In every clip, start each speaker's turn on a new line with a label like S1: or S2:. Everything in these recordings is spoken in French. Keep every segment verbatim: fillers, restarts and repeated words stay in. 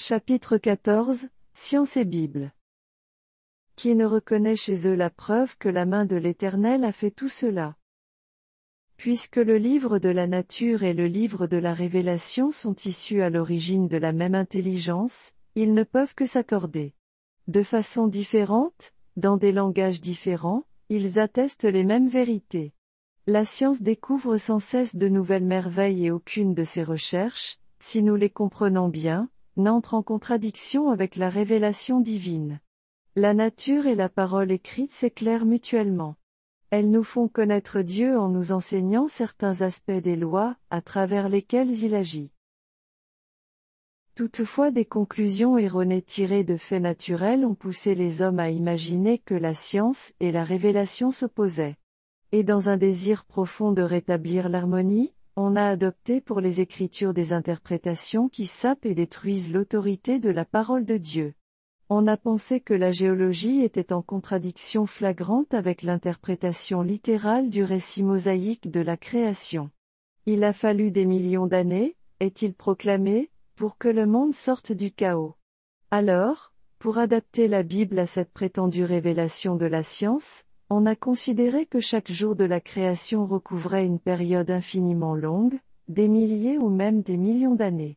S1: Chapitre quatorze, Science et Bible. Qui ne reconnaît chez eux la preuve que la main de l'Éternel a fait tout cela? Puisque le livre de la nature et le livre de la révélation sont issus à l'origine de la même intelligence, ils ne peuvent que s'accorder. De façon différente, dans des langages différents, ils attestent les mêmes vérités. La science découvre sans cesse de nouvelles merveilles et aucune de ces recherches, si nous les comprenons bien, n'entre en contradiction avec la révélation divine. La nature et la parole écrite s'éclairent mutuellement. Elles nous font connaître Dieu en nous enseignant certains aspects des lois, à travers lesquelles il agit. Toutefois, des conclusions erronées tirées de faits naturels ont poussé les hommes à imaginer que la science et la révélation s'opposaient. Et dans un désir profond de rétablir l'harmonie, on a adopté pour les Écritures des interprétations qui sapent et détruisent l'autorité de la parole de Dieu. On a pensé que la géologie était en contradiction flagrante avec l'interprétation littérale du récit mosaïque de la création. Il a fallu des millions d'années, est-il proclamé, pour que le monde sorte du chaos. Alors, pour adapter la Bible à cette prétendue révélation de la science, on a considéré que chaque jour de la création recouvrait une période infiniment longue, des milliers ou même des millions d'années.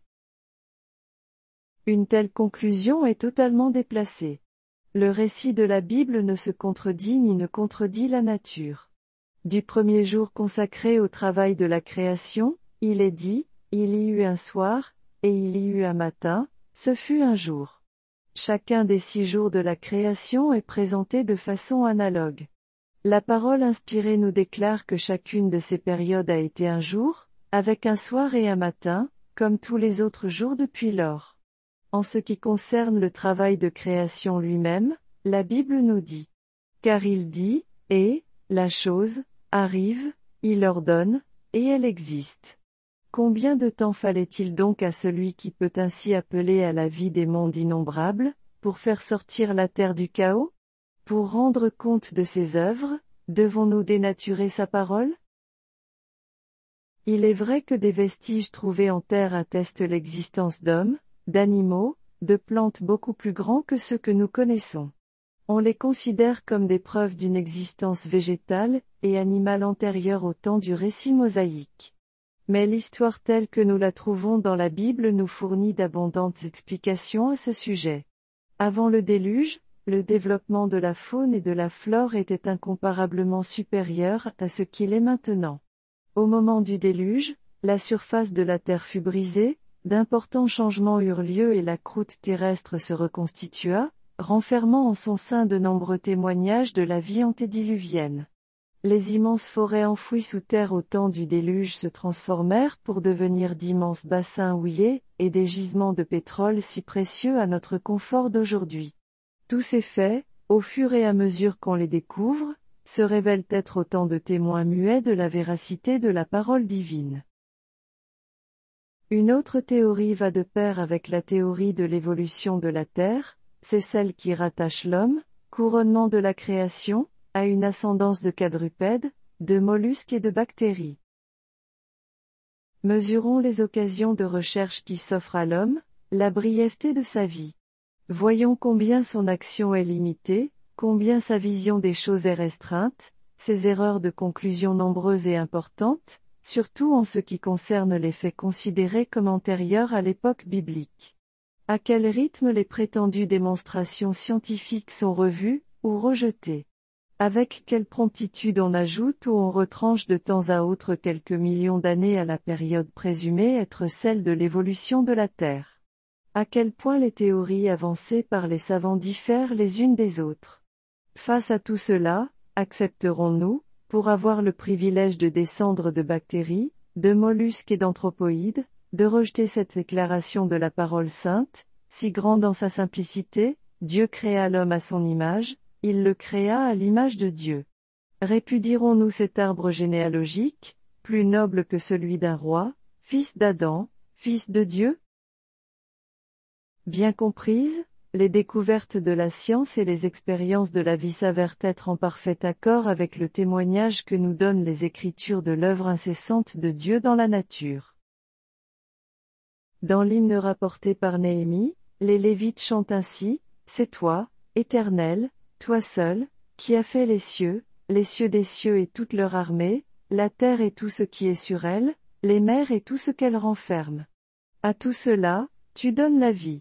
S1: Une telle conclusion est totalement déplacée. Le récit de la Bible ne se contredit ni ne contredit la nature. Du premier jour consacré au travail de la création, il est dit, il y eut un soir, et il y eut un matin, ce fut un jour. Chacun des six jours de la création est présenté de façon analogue. La parole inspirée nous déclare que chacune de ces périodes a été un jour, avec un soir et un matin, comme tous les autres jours depuis lors. En ce qui concerne le travail de création lui-même, la Bible nous dit. Car il dit, et, la chose, arrive, il ordonne, et elle existe. Combien de temps fallait-il donc à celui qui peut ainsi appeler à la vie des mondes innombrables, pour faire sortir la terre du chaos? Pour rendre compte de ses œuvres, devons-nous dénaturer sa parole? Il est vrai que des vestiges trouvés en terre attestent l'existence d'hommes, d'animaux, de plantes beaucoup plus grands que ceux que nous connaissons. On les considère comme des preuves d'une existence végétale et animale antérieure au temps du récit mosaïque. Mais l'histoire telle que nous la trouvons dans la Bible nous fournit d'abondantes explications à ce sujet. Avant le déluge, le développement de la faune et de la flore était incomparablement supérieur à ce qu'il est maintenant. Au moment du déluge, la surface de la terre fut brisée, d'importants changements eurent lieu et la croûte terrestre se reconstitua, renfermant en son sein de nombreux témoignages de la vie antédiluvienne. Les immenses forêts enfouies sous terre au temps du déluge se transformèrent pour devenir d'immenses bassins houillés, et des gisements de pétrole si précieux à notre confort d'aujourd'hui. Tous ces faits, au fur et à mesure qu'on les découvre, se révèlent être autant de témoins muets de la véracité de la parole divine. Une autre théorie va de pair avec la théorie de l'évolution de la Terre, c'est celle qui rattache l'homme, couronnement de la création, à une ascendance de quadrupèdes, de mollusques et de bactéries. Mesurons les occasions de recherche qui s'offrent à l'homme, la brièveté de sa vie. Voyons combien son action est limitée, combien sa vision des choses est restreinte, ses erreurs de conclusion nombreuses et importantes, surtout en ce qui concerne les faits considérés comme antérieurs à l'époque biblique. À quel rythme les prétendues démonstrations scientifiques sont revues, ou rejetées? Avec quelle promptitude on ajoute ou on retranche de temps à autre quelques millions d'années à la période présumée être celle de l'évolution de la Terre? À quel point les théories avancées par les savants diffèrent les unes des autres? Face à tout cela, accepterons-nous, pour avoir le privilège de descendre de bactéries, de mollusques et d'anthropoïdes, de rejeter cette déclaration de la parole sainte, si grande en sa simplicité, Dieu créa l'homme à son image, il le créa à l'image de Dieu. Répudierons-nous cet arbre généalogique, plus noble que celui d'un roi, fils d'Adam, fils de Dieu? Bien comprises, les découvertes de la science et les expériences de la vie s'avèrent être en parfait accord avec le témoignage que nous donnent les Écritures de l'œuvre incessante de Dieu dans la nature. Dans l'hymne rapporté par Néhémie, Les Lévites chantent ainsi, c'est toi, Éternel, toi seul, qui as fait les cieux, les cieux des cieux et toute leur armée, la terre et tout ce qui est sur elle, les mers et tout ce qu'elles renferment. À tout cela, tu donnes la vie.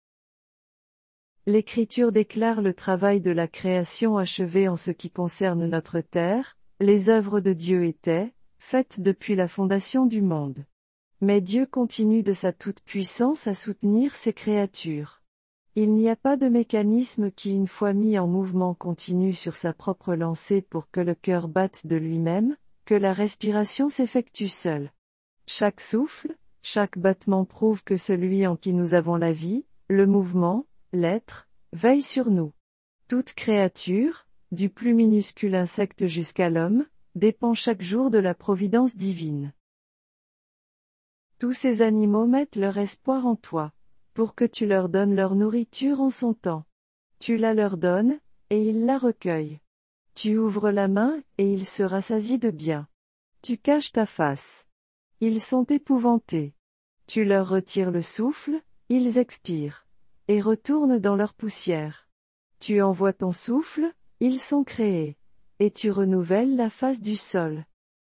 S1: L'Écriture déclare le travail de la création achevé en ce qui concerne notre terre, les œuvres de Dieu étaient, faites depuis la fondation du monde. Mais Dieu continue de sa toute-puissance à soutenir ses créatures. Il n'y a pas de mécanisme qui une fois mis en mouvement continue sur sa propre lancée pour que le cœur batte de lui-même, que la respiration s'effectue seule. Chaque souffle, chaque battement prouve que celui en qui nous avons la vie, le mouvement, l'être, veille sur nous. Toute créature, du plus minuscule insecte jusqu'à l'homme, dépend chaque jour de la providence divine. Tous ces animaux mettent leur espoir en toi, pour que tu leur donnes leur nourriture en son temps. Tu la leur donnes, et ils la recueillent. Tu ouvres la main, et ils se rassasient de bien. Tu caches ta face. Ils sont épouvantés. Tu leur retires le souffle, ils expirent, et retournent dans leur poussière. Tu envoies ton souffle, ils sont créés, et tu renouvelles la face du sol.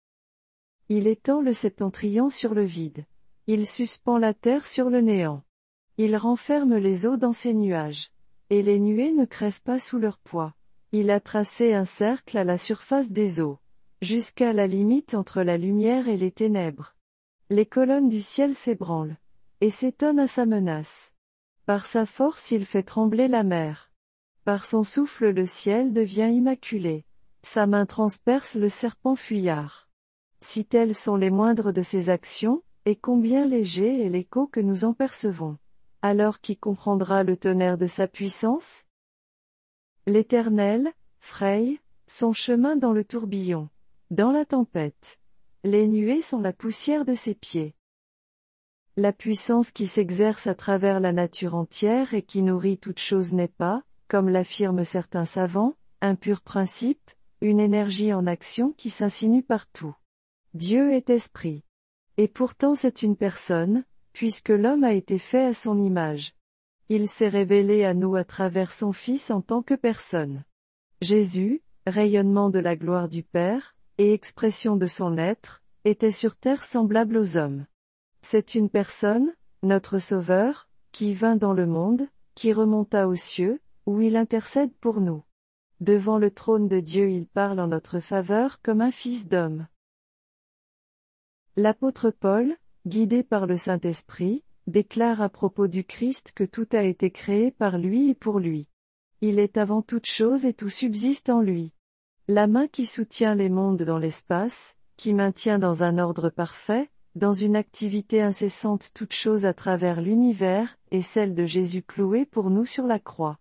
S1: Il étend le septentrion sur le vide. Il suspend la terre sur le néant. Il renferme les eaux dans ses nuages. Et les nuées ne crèvent pas sous leur poids. Il a tracé un cercle à la surface des eaux, jusqu'à la limite entre la lumière et les ténèbres. Les colonnes du ciel s'ébranlent, et s'étonnent à sa menace. Par sa force il fait trembler la mer. Par son souffle le ciel devient immaculé. Sa main transperce le serpent fuyard. Si telles sont les moindres de ses actions, et combien léger est l'écho que nous en percevons. Alors qui comprendra le tonnerre de sa puissance? L'Éternel, fraye, son chemin dans le tourbillon, dans la tempête. Les nuées sont la poussière de ses pieds. La puissance qui s'exerce à travers la nature entière et qui nourrit toute chose n'est pas, comme l'affirment certains savants, un pur principe, une énergie en action qui s'insinue partout. Dieu est esprit. Et pourtant c'est une personne, puisque l'homme a été fait à son image. Il s'est révélé à nous à travers son Fils en tant que personne. Jésus, rayonnement de la gloire du Père, et expression de son être, était sur terre semblable aux hommes. C'est une personne, notre Sauveur, qui vint dans le monde, qui remonta aux cieux, où il intercède pour nous. Devant le trône de Dieu il parle en notre faveur comme un fils d'homme. L'apôtre Paul, guidé par le Saint-Esprit, déclare à propos du Christ que tout a été créé par lui et pour lui. Il est avant toute chose et tout subsiste en lui. La main qui soutient les mondes dans l'espace, qui maintient dans un ordre parfait, dans une activité incessante toute chose à travers l'univers, est celle de Jésus cloué pour nous sur la croix.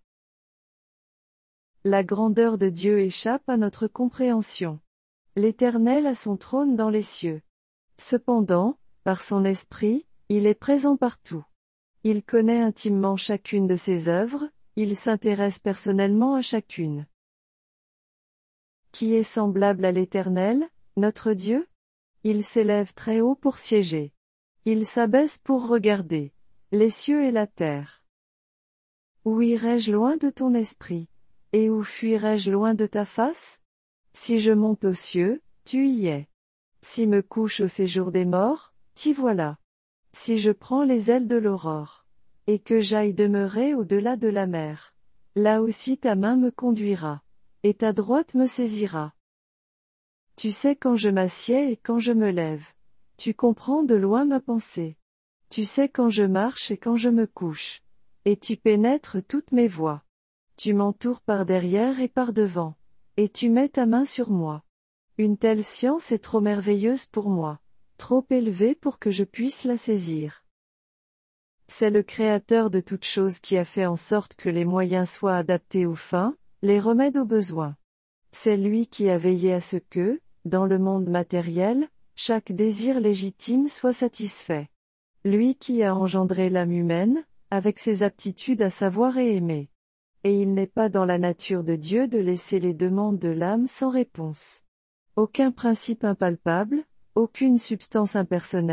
S1: La grandeur de Dieu échappe à notre compréhension. L'Éternel a son trône dans les cieux. Cependant, par son esprit, il est présent partout. Il connaît intimement chacune de ses œuvres, il s'intéresse personnellement à chacune. Qui est semblable à l'Éternel, notre Dieu? Il s'élève très haut pour siéger. Il s'abaisse pour regarder les cieux et la terre. Où irai-je loin de ton esprit? Et où fuirai-je loin de ta face? Si je monte aux cieux, tu y es. Si me couche au séjour des morts, t'y voilà. Si je prends les ailes de l'aurore, et que j'aille demeurer au-delà de la mer, là aussi ta main me conduira, et ta droite me saisira. Tu sais quand je m'assieds et quand je me lève. Tu comprends de loin ma pensée. Tu sais quand je marche et quand je me couche. Et tu pénètres toutes mes voies. Tu m'entoures par derrière et par devant. Et tu mets ta main sur moi. Une telle science est trop merveilleuse pour moi, trop élevée pour que je puisse la saisir. C'est le Créateur de toutes choses qui a fait en sorte que les moyens soient adaptés aux fins, les remèdes aux besoins. C'est lui qui a veillé à ce que, dans le monde matériel, chaque désir légitime soit satisfait. Lui qui a engendré l'âme humaine, avec ses aptitudes à savoir et aimer. Et il n'est pas dans la nature de Dieu de laisser les demandes de l'âme sans réponse. Aucun principe impalpable, aucune substance impersonnelle,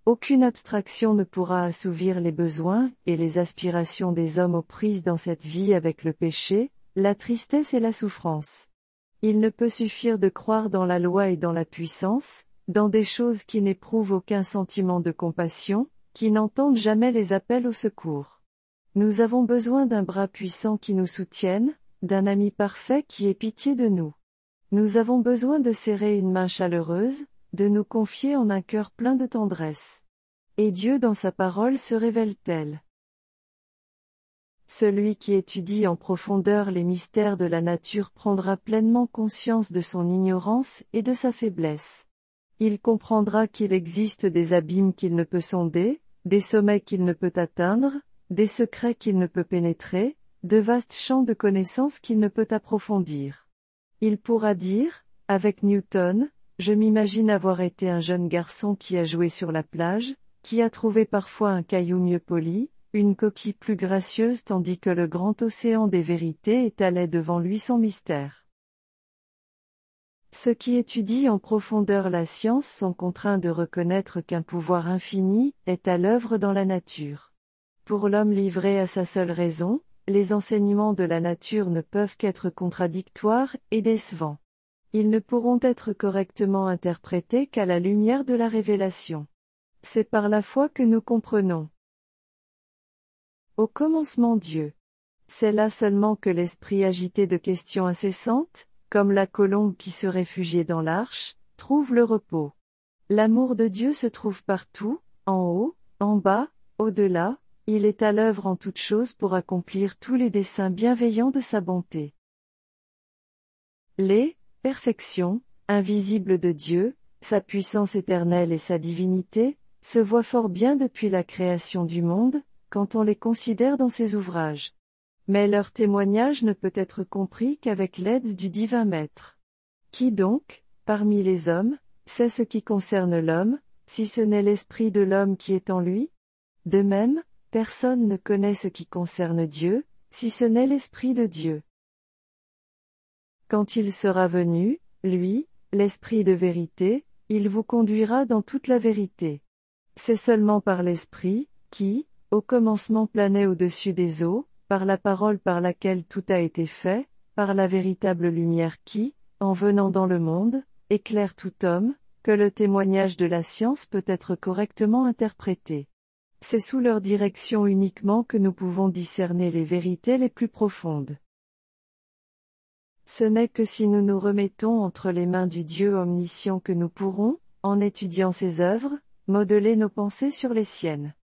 S1: Aucune abstraction ne pourra assouvir les besoins et les aspirations des hommes aux prises dans cette vie avec le péché, la tristesse et la souffrance. Il ne peut suffire de croire dans la loi et dans la puissance, dans des choses qui n'éprouvent aucun sentiment de compassion, qui n'entendent jamais les appels au secours. Nous avons besoin d'un bras puissant qui nous soutienne, d'un ami parfait qui ait pitié de nous. Nous avons besoin de serrer une main chaleureuse, de nous confier en un cœur plein de tendresse. Et Dieu dans sa parole se révèle tel. Celui qui étudie en profondeur les mystères de la nature prendra pleinement conscience de son ignorance et de sa faiblesse. Il comprendra qu'il existe des abîmes qu'il ne peut sonder, des sommets qu'il ne peut atteindre, des secrets qu'il ne peut pénétrer, de vastes champs de connaissances qu'il ne peut approfondir. Il pourra dire, avec Newton, je m'imagine avoir été un jeune garçon qui a joué sur la plage, qui a trouvé parfois un caillou mieux poli, une coquille plus gracieuse tandis que le grand océan des vérités étalait devant lui son mystère. Ceux qui étudient en profondeur la science sont contraints de reconnaître qu'un pouvoir infini est à l'œuvre dans la nature. Pour l'homme livré à sa seule raison, les enseignements de la nature ne peuvent qu'être contradictoires et décevants. Ils ne pourront être correctement interprétés qu'à la lumière de la révélation. C'est par la foi que nous comprenons. Au commencement Dieu. C'est là seulement que l'esprit agité de questions incessantes, comme la colombe qui se réfugiait dans l'arche, trouve le repos. L'amour de Dieu se trouve partout, en haut, en bas, au-delà, il est à l'œuvre en toutes choses pour accomplir tous les desseins bienveillants de sa bonté. Les perfections, invisibles de Dieu, sa puissance éternelle et sa divinité, se voient fort bien depuis la création du monde, quand on les considère dans ses ouvrages. Mais leur témoignage ne peut être compris qu'avec l'aide du divin Maître. Qui donc, parmi les hommes, sait ce qui concerne l'homme, si ce n'est l'esprit de l'homme qui est en lui? De même, personne ne connaît ce qui concerne Dieu, si ce n'est l'Esprit de Dieu. Quand il sera venu, lui, l'Esprit de vérité, il vous conduira dans toute la vérité. C'est seulement par l'Esprit, qui, au commencement planait au-dessus des eaux, par la parole par laquelle tout a été fait, par la véritable lumière qui, en venant dans le monde, éclaire tout homme, que le témoignage de la science peut être correctement interprété. C'est sous leur direction uniquement que nous pouvons discerner les vérités les plus profondes. Ce n'est que si nous nous remettons entre les mains du Dieu omniscient que nous pourrons, en étudiant ses œuvres, modeler nos pensées sur les siennes.